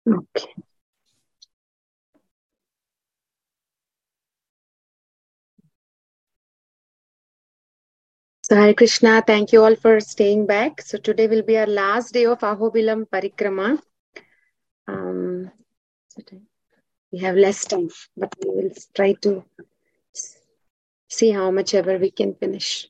Okay. So Hare Krishna, thank you all for staying back. So today will be our last day of Ahobilam Parikrama. Um, we have less time, but we will try to see how much ever we can finish.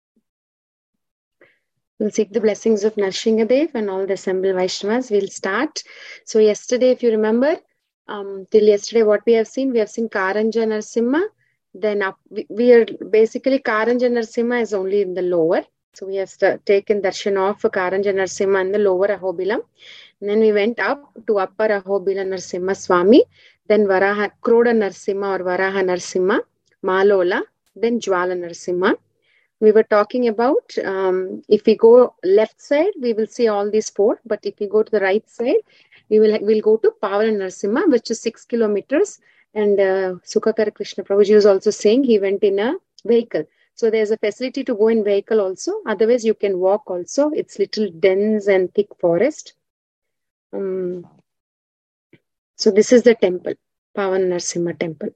We'll seek the blessings of Narshingadev and all the assembled Vaishnavas. We'll start. So yesterday, if you remember, till yesterday, what we have seen Karanja Narsimha. Then we are basically Karanja Narsimha is only in the lower. So we have taken darshan of Karanja Narsimha in the lower Ahobilam. And then we went up to upper Ahobilam Narsimha Swami. Then Varaha Kroda Narsimha or Varaha Narsimha, Malola. Then Jwala Narsimha. We were talking about if we go left side, we will see all these four. But if we go to the right side, we'll go to Pavana Narsimha, which is 6 kilometers. And Sukhakar Krishna Prabhuji was also saying he went in a vehicle. So there's a facility to go in vehicle also. Otherwise, you can walk also. It's little dense and thick forest. So this is the temple, Pavana Narsimha temple.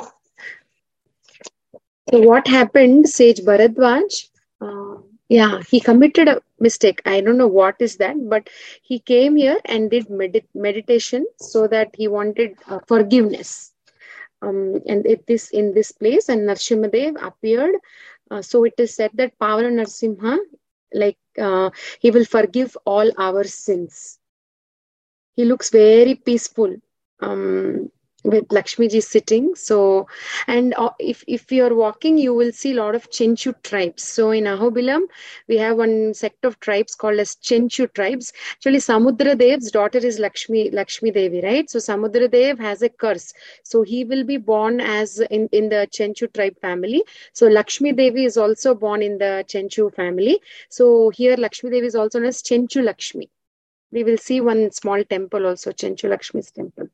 So what happened, Sage Bharadwaj, he committed a mistake. I don't know what is that, but he came here and did meditation so that he wanted forgiveness. And in this place, and Narsimhadev appeared. So it is said that Pavana Narsimha, he will forgive all our sins. He looks very peaceful. With Lakshmi ji sitting. So, and if you're walking, you will see a lot of Chenchu tribes. So in Ahobilam, we have one sect of tribes called as Chenchu tribes. Actually, Samudra Dev's daughter is Lakshmi Devi, right? So Samudra Dev has a curse. So he will be born as in the Chenchu tribe family. So Lakshmi Devi is also born in the Chenchu family. So here Lakshmi Devi is also known as Chenchu Lakshmi. We will see one small temple also, Chenchu Lakshmi's temple.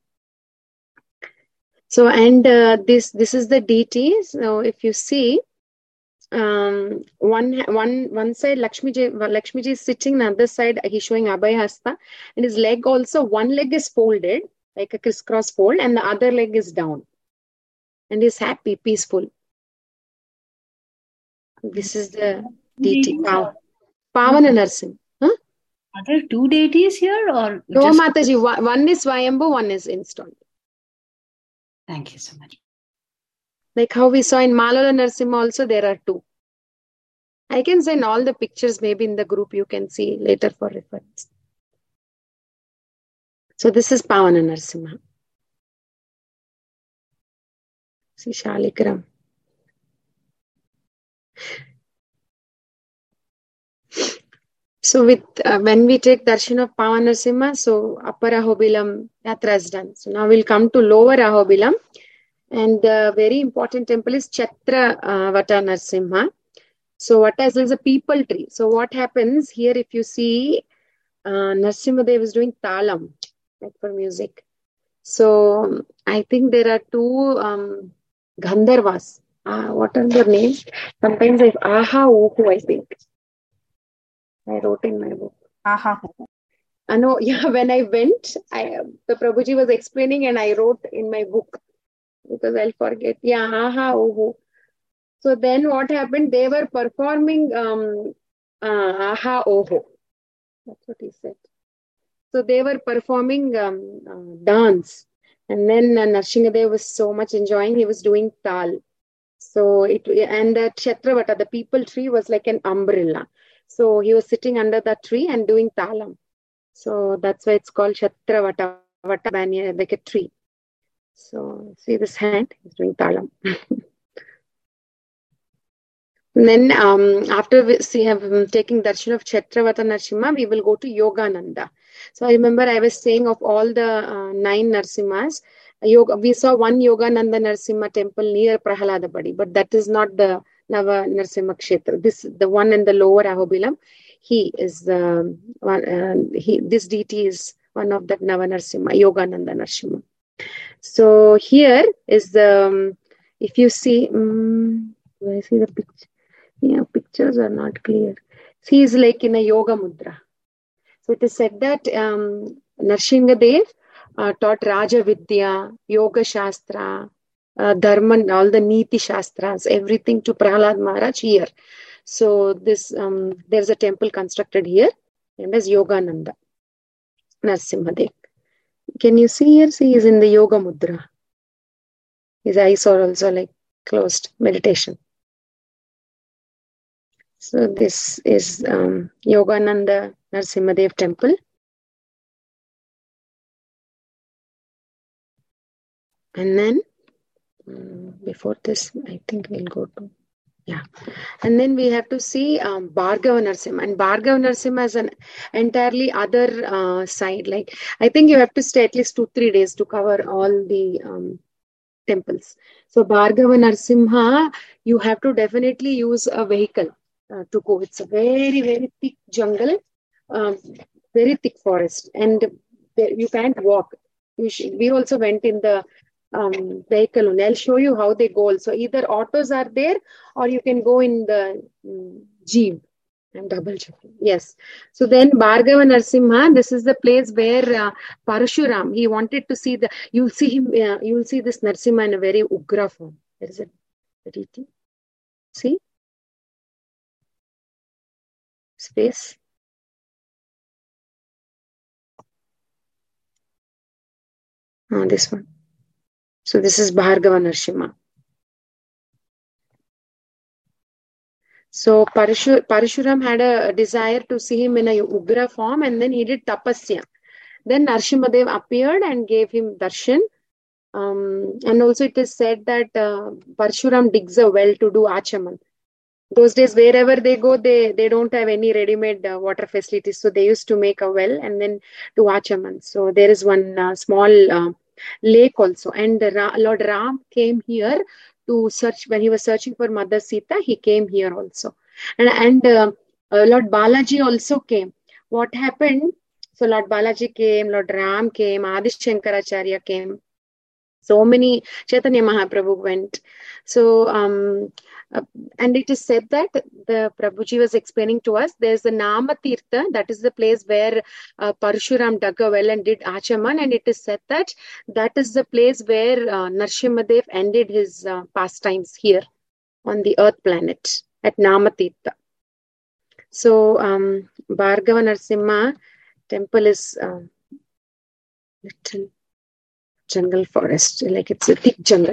So, and this is the deity. So, if you see, one side Lakshmi ji is sitting, the other side he's showing Abhay Hasta, and his leg also, one leg is folded like a crisscross fold, and the other leg is down, and he's happy, peaceful. This is the deity, Pavana Narsimha. Huh? Are there two deities here, or no, Mataji? One is Swayambhu, one is installed. Thank you so much. Like how we saw in Malola Narsimha also, there are two. I can send all the pictures maybe in the group, you can see later for reference. So this is Pavana Narsimha. See Shalikram. So with when we take darshan of Pavana Narsimha, so Upper Ahobilam Yatra is done. So now we'll come to Lower Ahobilam. And the very important temple is Chhatra Vata Narsimha. So Vata is a people tree. So what happens here, if you see, Narsimhadev is doing talam, like for music. So I think there are two Gandharvas. What are their names? Sometimes Aha Uhu, I think. I wrote in my book. Aha. No, yeah, when I went, the Prabhuji was explaining and I wrote in my book because I'll forget. Yeah, Aha Uhu. So then what happened? They were performing Aha Oho. That's what he said. So they were performing dance. And then Narshingadev was so much enjoying. He was doing tal. So and the Chhatravata, the people tree, was like an umbrella. So he was sitting under that tree and doing talam. So that's why it's called Chhatravata, Vata Banyan, like a tree. So see this hand, he's doing talam. And then after we have taking darshan of Chhatravata Narsimha, we will go to Yogananda. So I remember I was saying of all the 9 Narsimhas, we saw one Yogananda Narsimha temple near Prahaladapadi, but that is not the Nava Narsimha Kshetra. The one in the lower Ahobilam, he is this deity is one of that Nava Narsimha, Yogananda Narsimha. So here is the, if you see, do I see the picture? Yeah, pictures are not clear. He is like in a yoga mudra. So it is said that Narshingadev taught Raja Vidya, Yoga Shastra, Dharma, all the Niti Shastras, everything to Prahlad Maharaj here. So this there's a temple constructed here, named as Yogananda Narsimhadev. Can you see here? See, he's in the Yoga Mudra. His eyes are also like closed, meditation. So this is Yogananda Narsimhadev temple. And then before this, I think we'll go to, yeah. And then we have to see Bhargava Narsimha. And Bhargava Narsimha is an entirely other side. Like, I think you have to stay at least 2-3 days to cover all the temples. So Bhargava Narsimha, you have to definitely use a vehicle to go. It's a very, very thick jungle, very thick forest, and you can't walk. We also went in the vehicle only. I'll show you how they go. So either autos are there, or you can go in the jeep. I'm double checking. Yes. So then Bhargava Narsimha, this is the place where Parashuram, he wanted to see you'll see him, you'll see this Narsimha in a very Ugra form. There is a deity. See? Space. This one. So this is Bhargava Narsimha. So Parashuram had a desire to see him in a Ugra form, and then he did tapasya. Then Narsimhadev appeared and gave him darshan. And also it is said that Parashuram digs a well to do achaman. Those days, wherever they go, they don't have any ready-made water facilities. So they used to make a well and then do achaman. So there is one small lake also. And Lord Ram came here to search. When he was searching for Mother Sita, he came here also. And Lord Balaji also came. What happened? So Lord Balaji came, Lord Ram came, Adi Shankaracharya came. So many, Chaitanya Mahaprabhu went. So, and it is said that the Prabhuji was explaining to us, there's the Namatirtha, that is the place where Parshuram dug a well and did Achaman, and it is said that that is the place where Narsimhadev ended his pastimes here on the earth planet at Namatirtha. So, Bhargava Narsimha temple is little jungle forest, like it's a thick jungle.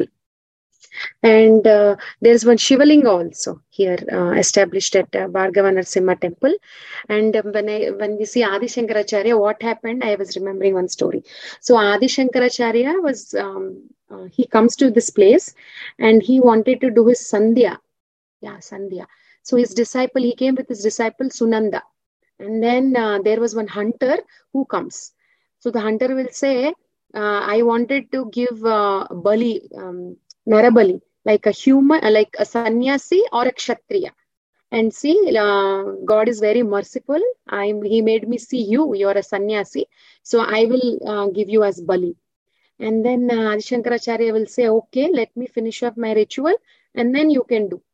And there's one Shivalinga also here established at Bhargava Narsimha temple. And when we see Adi Shankaracharya, what happened? I was remembering one story. So Adi Shankaracharya was, he comes to this place and he wanted to do his Sandhya. Yeah, Sandhya. So his disciple, he came with his disciple Sunanda. And then there was one hunter who comes. So the hunter will say, I wanted to give Bali, Narabali, like a human, like a sannyasi or a kshatriya. And see, God is very merciful. He made me see you. You're a sannyasi. So I will give you as Bali. And then Adi Shankaracharya will say, okay, let me finish off my ritual and then you can do.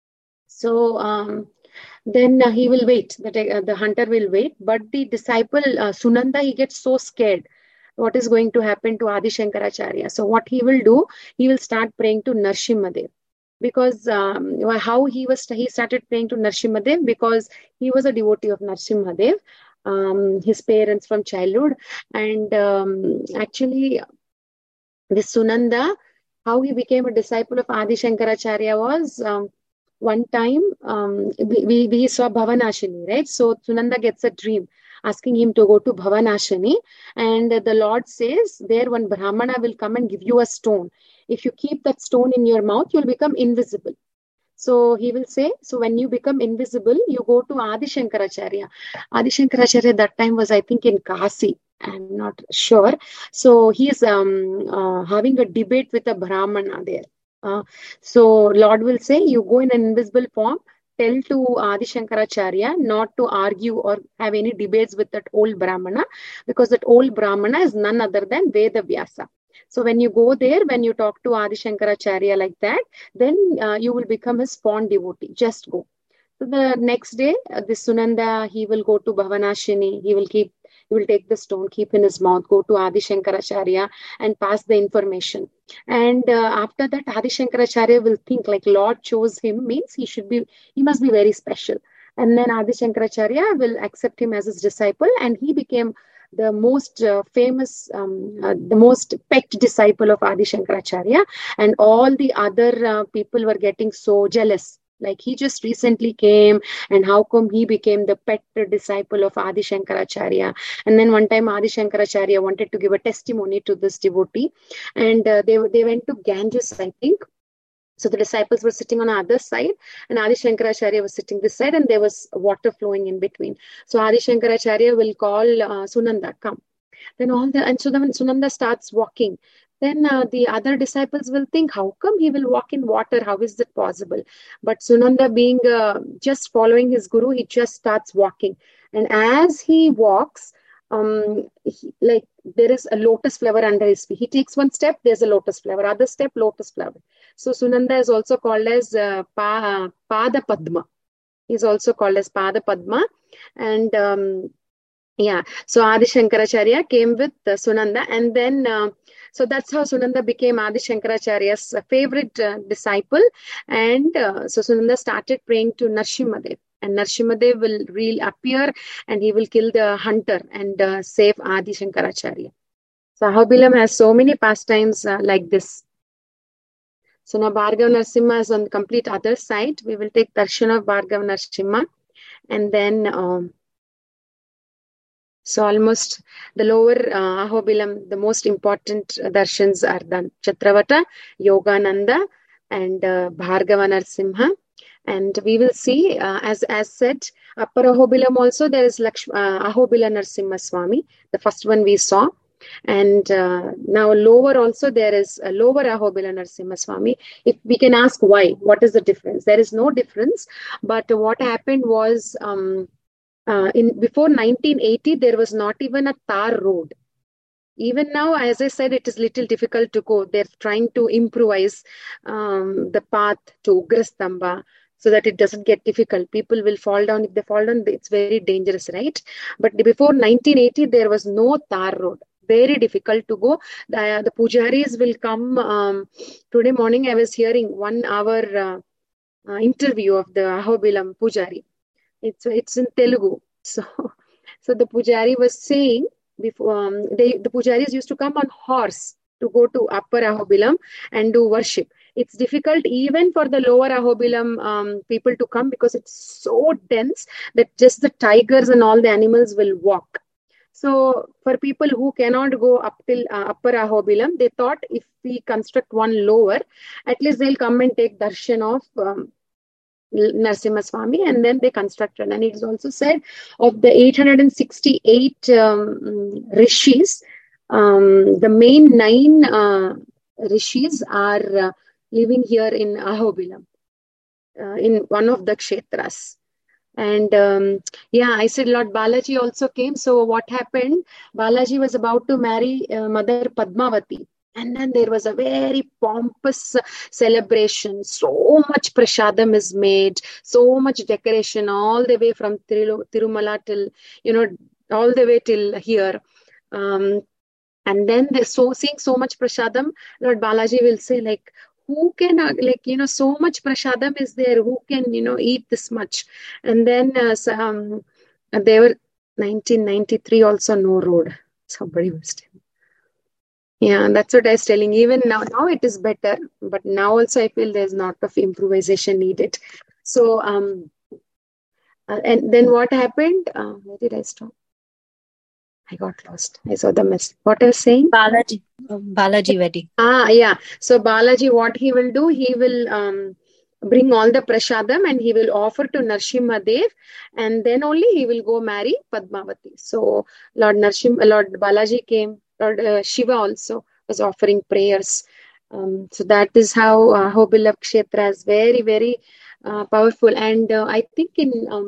So then he will wait. The hunter will wait. But the disciple, Sunanda, he gets so scared. What is going to happen to Adi Shankaracharya? So what he will do, he will start praying to Narsimhadev. Because how he started praying to Narsimhadev, because he was a devotee of Narsimhadev, his parents from childhood. And actually, this Sunanda, how he became a disciple of Adi Shankaracharya was, one time we saw Bhavanashini, right? So Sunanda gets a dream asking him to go to Bhavanashini, and the Lord says there one Brahmana will come and give you a stone. If you keep that stone in your mouth, you'll become invisible. So he will say, so when you become invisible, you go to Adi Shankaracharya. Adi Shankaracharya that time was, I think, in Kasi. I'm not sure. So he is having a debate with a Brahmana there. So Lord will say, you go in an invisible form, tell to Adi Shankaracharya not to argue or have any debates with that old Brahmana, because that old Brahmana is none other than Veda Vyasa. So when you go there, when you talk to Adi Shankaracharya like that, then you will become his fond devotee. Just go. So the next day, this Sunanda, he will go to Bhavanashini. He will keep He will take the stone, keep in his mouth, go to Adi Shankaracharya and pass the information. And after that, Adi Shankaracharya will think like Lord chose him, means he must be very special. And then Adi Shankaracharya will accept him as his disciple, and he became the most famous, the most pet disciple of Adi Shankaracharya. And all the other people were getting so jealous. Like he just recently came, and how come he became the pet disciple of Adi Shankaracharya? And then one time Adi Shankaracharya wanted to give a testimony to this devotee, and they went to Ganges, I think. So the disciples were sitting on the other side, and Adi Shankaracharya was sitting this side, and there was water flowing in between. So Adi Shankaracharya will call Sunanda, come. Then so then when Sunanda starts walking, then the other disciples will think, how come he will walk in water? How is that possible? But Sunanda, being just following his guru, he just starts walking. And as he walks, like there is a lotus flower under his feet. He takes one step, there's a lotus flower. Other step, lotus flower. So Sunanda is also called as Pada Padma. He's also called as Pada Padma. And yeah, so Adi Shankaracharya came with Sunanda, and then so that's how Sunanda became Adi Shankaracharya's favorite disciple. And so Sunanda started praying to Narsimhadev, and Narsimhadev will appear, and he will kill the hunter and save Adi Shankaracharya. So Ahobilam has so many pastimes like this. So now Bhargav Narsimha is on the complete other side. We will take darshan of Bhargav Narsimha, and then so almost the lower Ahobilam, the most important darshans are done. Chatravata, Yogananda, and Bhargava Narsimha. And we will see, as said, Upper Ahobilam also there is Ahobila Narsimha Swami, the first one we saw. And now lower also there is a lower Ahobila Narsimha Swami. If we can ask why, what is the difference? There is no difference. But what happened was, before 1980, there was not even a tar road. Even now, as I said, it is little difficult to go. They're trying to improvise the path to Ugrastamba so that it doesn't get difficult. People will fall down. If they fall down, it's very dangerous, right? But before 1980, there was no tar road. Very difficult to go. The pujaris will come. Today morning, I was hearing 1 hour interview of the Ahobilam pujari. It's in Telugu. So the pujari was saying before the pujaris used to come on horse to go to Upper Ahobilam and do worship. It's difficult even for the lower Ahobilam people to come because it's so dense that just the tigers and all the animals will walk. So for people who cannot go up till Upper Ahobilam, they thought if we construct one lower, at least they'll come and take darshan of Narsimha Swami, and then they constructed. And it is also said of the 868 rishis, the main 9 rishis are living here in Ahobilam, in one of the kshetras. And yeah, I said Lord Balaji also came. So what happened? Balaji was about to marry Mother Padmavati. And then there was a very pompous celebration. So much prasadam is made, so much decoration all the way from Tirumala till, all the way till here. And then seeing so much prasadam, Lord Balaji will say like, who can, so much prasadam is there, who can, eat this much? And then there were 1993 also no road. Somebody was telling. Yeah, that's what I was telling. Even now it is better, but now also I feel there's not of improvisation needed. So, and then what happened? Where did I stop? I got lost. I saw the mess. What I was saying? Balaji wedding. Yeah. So Balaji, what he will do? He will bring all the prasadam and he will offer to Narsimhadev, and then only he will go marry Padmavati. So Lord Balaji came. Lord Shiva also was offering prayers. So that is how Ahobilam Kshetra is very, very powerful. And I think in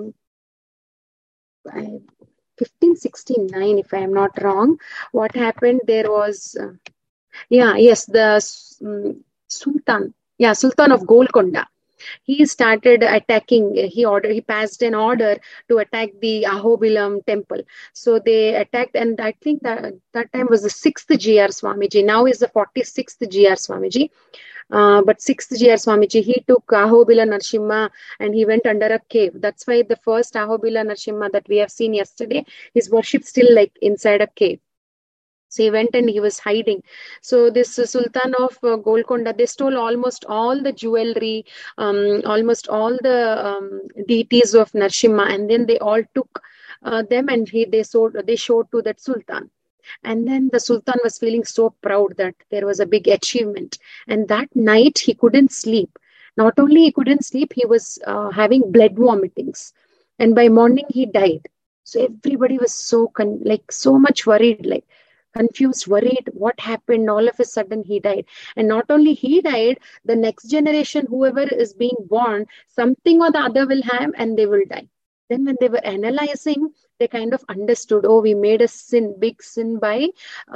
1569, if I am not wrong, what happened, there was, the Sultan of Golconda. he started attacking. He passed an order to attack the Ahobilam temple. So they attacked, and I think that time was the 6th GR Swamiji. Now is the 46th GR Swamiji. But 6th GR Swamiji, he took Ahobila Narsimha and he went under a cave. That's why the first Ahobila Narsimha that we have seen yesterday, his worship still like inside a cave. So he went and he was hiding. So this Sultan of Golconda, they stole almost all the jewelry, almost all the deities of Narsimha, and then they all took them and they showed to that Sultan. And then the Sultan was feeling so proud that there was a big achievement. And that night he couldn't sleep. Not only he couldn't sleep, he was having blood vomitings. And by morning he died. So everybody was so much worried, like confused, worried, what happened? All of a sudden he died. And not only he died, the next generation, whoever is being born, something or the other will have and they will die. Then when they were analyzing, they kind of understood, oh, we made a big sin by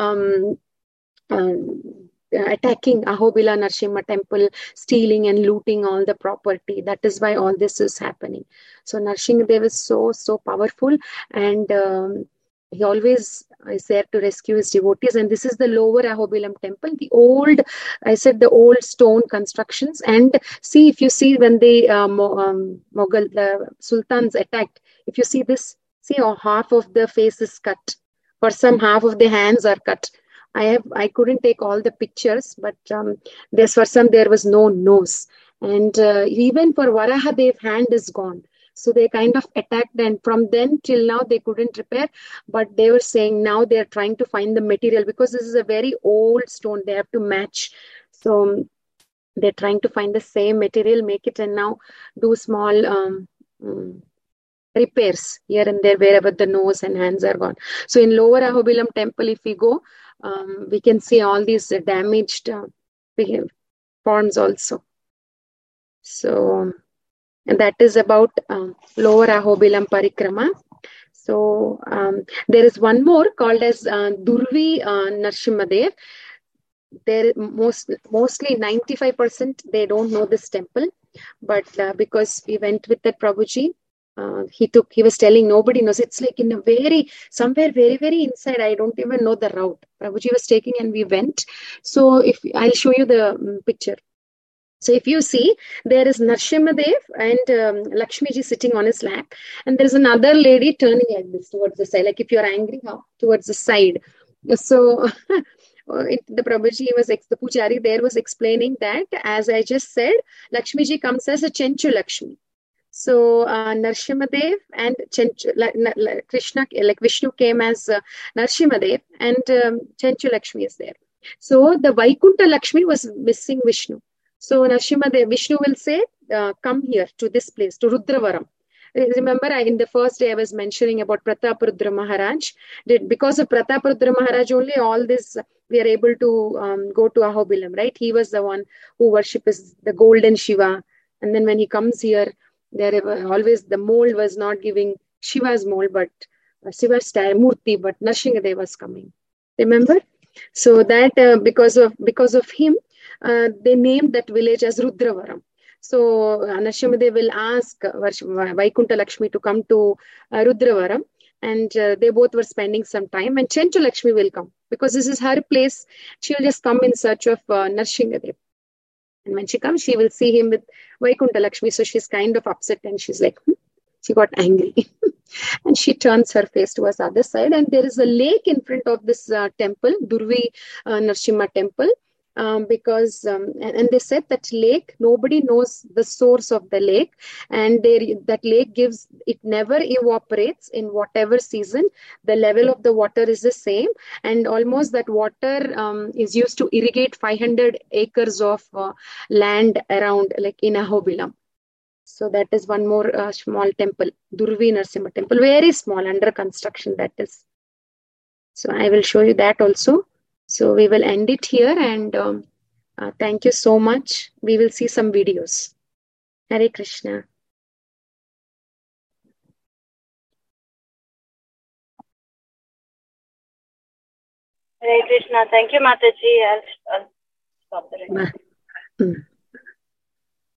attacking Ahobila Narsimha temple, stealing and looting all the property. That is why all this is happening. So Narsimhadev is so powerful, and he always is there to rescue his devotees. And this is the lower Ahobilam temple, the old stone constructions. And see, if you see when the Mughal, the sultans attacked, if you see this, see, half of the face is cut. For some, half of the hands are cut. I couldn't take all the pictures, but for some there was no nose. And even for Varahadev, hand is gone. So they kind of attacked, and from then till now they couldn't repair. But they were saying now they're trying to find the material, because this is a very old stone. They have to match. So they're trying to find the same material, make it, and now do small repairs here and there wherever the nose and hands are gone. So in lower Ahobilam temple, if we go, we can see all these damaged forms also. So, and that is about lower Ahobilam Parikrama. So there is one more called as Durvi Narsimhadev. There mostly 95% they don't know this temple, but because we went with that Prabhuji, he was telling nobody knows. It's like in a somewhere very inside. I don't even know the route. Prabhuji was taking and we went. So I'll show you the picture. So if you see, there is Narsimhadev and Lakshmiji sitting on his lap, and there's another lady turning like this towards the side, like if you're angry, towards the side. So the Prabhuji the Pujari there was explaining that, as I just said, Lakshmiji comes as a Chenchu Lakshmi. So Narsimhadev and Krishna, like Vishnu came as Narsimhadev, and Chenchu Lakshmi is there. So the Vaikunta Lakshmi was missing Vishnu. So Narsimhadev, Vishnu will say, come here to this place, to Rudravaram. Remember, in the first day I was mentioning about Prataparudra Maharaj. Because of Prataparudra Maharaj only, all this we are able to go to Ahobilam, right? He was the one who worships the golden Shiva. And then when he comes here, always the mold was not giving Shiva's mold, but Shiva's Murti, but Narsimhadev was coming. Remember? So that because of him, they named that village as Rudravaram. So Narsimhadev will ask Vaikunta Lakshmi to come to Rudravaram, and they both were spending some time, and Chenchu Lakshmi will come because this is her place. She will just come in search of Narsimhadev. And when she comes, she will see him with Vaikunta Lakshmi. So she's kind of upset and she's like, she got angry. And she turns her face towards the other side. And there is a lake in front of this temple, Durvi Narsimha temple. Because and they said that lake, nobody knows the source of the lake, and that lake never evaporates in whatever season. The level of the water is the same, and almost that water is used to irrigate 500 acres of land around, like in Ahobilam. So that is one more small temple, Durvi Narsimha temple, very small, under construction that is. So I will show you that also. So we will end it here, and thank you so much. We will see some videos. Hare Krishna. Hare Krishna. Thank you, Mataji. I'll stop the recording.